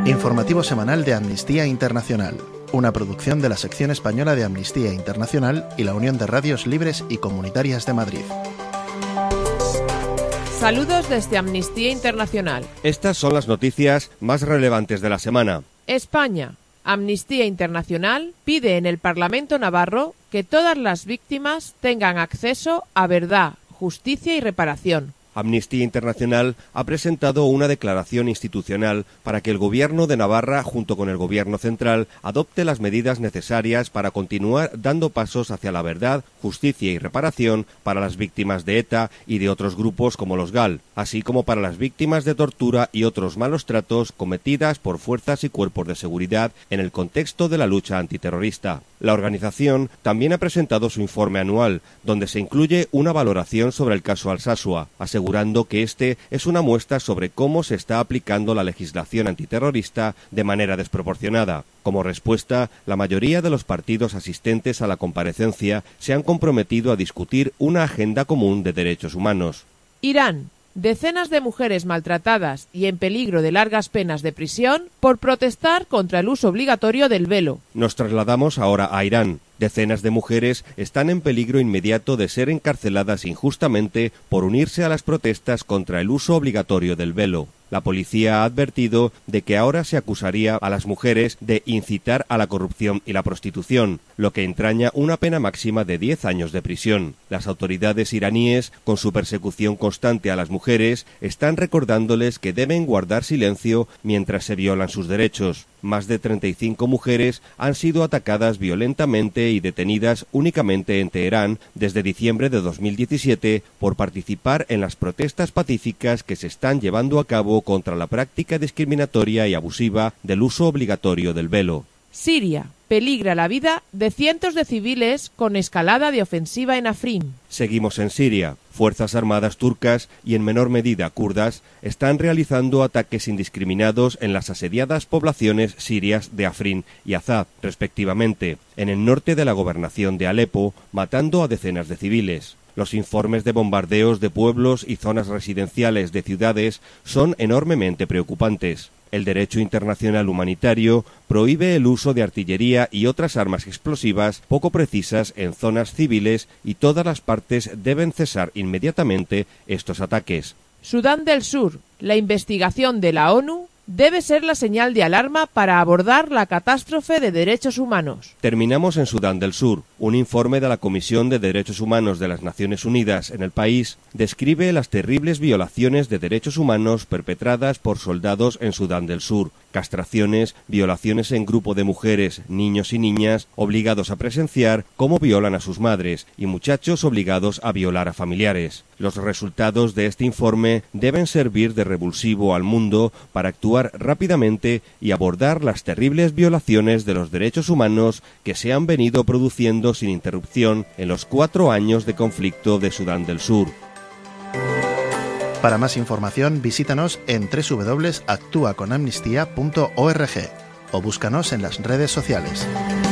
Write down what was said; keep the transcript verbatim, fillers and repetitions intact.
Informativo semanal de Amnistía Internacional, una producción de la sección española de Amnistía Internacional y la Unión de Radios Libres y Comunitarias de Madrid. Saludos desde Amnistía Internacional. Estas son las noticias más relevantes de la semana. España. Amnistía Internacional pide en el Parlamento navarro que todas las víctimas tengan acceso a verdad, justicia y reparación. Amnistía Internacional ha presentado una declaración institucional para que el Gobierno de Navarra, junto con el Gobierno central, adopte las medidas necesarias para continuar dando pasos hacia la verdad, justicia y reparación para las víctimas de ETA y de otros grupos como los GAL, así como para las víctimas de tortura y otros malos tratos cometidas por fuerzas y cuerpos de seguridad en el contexto de la lucha antiterrorista. La organización también ha presentado su informe anual, donde se incluye una valoración sobre el caso Alsasua, asegurando que este es una muestra sobre cómo se está aplicando la legislación antiterrorista de manera desproporcionada. Como respuesta, la mayoría de los partidos asistentes a la comparecencia se han comprometido a discutir una agenda común de derechos humanos. Irán. Decenas de mujeres maltratadas y en peligro de largas penas de prisión por protestar contra el uso obligatorio del velo. Nos trasladamos ahora a Irán. Decenas de mujeres están en peligro inmediato de ser encarceladas injustamente por unirse a las protestas contra el uso obligatorio del velo. La policía ha advertido de que ahora se acusaría a las mujeres de incitar a la corrupción y la prostitución, lo que entraña una pena máxima de diez años de prisión. Las autoridades iraníes, con su persecución constante a las mujeres, están recordándoles que deben guardar silencio mientras se violan sus derechos. Más de treinta y cinco mujeres han sido atacadas violentamente y detenidas únicamente en Teherán desde diciembre de dos mil diecisiete por participar en las protestas pacíficas que se están llevando a cabo contra la práctica discriminatoria y abusiva del uso obligatorio del velo. Siria. Peligra la vida de cientos de civiles con escalada de ofensiva en Afrin. Seguimos en Siria. Fuerzas armadas turcas y en menor medida kurdas están realizando ataques indiscriminados en las asediadas poblaciones sirias de Afrin y Azad, respectivamente, en el norte de la gobernación de Alepo, matando a decenas de civiles. Los informes de bombardeos de pueblos y zonas residenciales de ciudades son enormemente preocupantes. El derecho internacional humanitario prohíbe el uso de artillería y otras armas explosivas poco precisas en zonas civiles y todas las partes deben cesar inmediatamente estos ataques. Sudán del Sur. La investigación de la ONU debe ser la señal de alarma para abordar la catástrofe de derechos humanos. Terminamos en Sudán del Sur. Un informe de la Comisión de Derechos Humanos de las Naciones Unidas en el país describe las terribles violaciones de derechos humanos perpetradas por soldados en Sudán del Sur. Castraciones, violaciones en grupo de mujeres, niños y niñas obligados a presenciar cómo violan a sus madres y muchachos obligados a violar a familiares. Los resultados de este informe deben servir de revulsivo al mundo para actuar rápidamente y abordar las terribles violaciones de los derechos humanos que se han venido produciendo sin interrupción en los cuatro años de conflicto de Sudán del Sur. Para más información, visítanos en doble u doble u doble u punto actúa con amnistía punto org o búscanos en las redes sociales.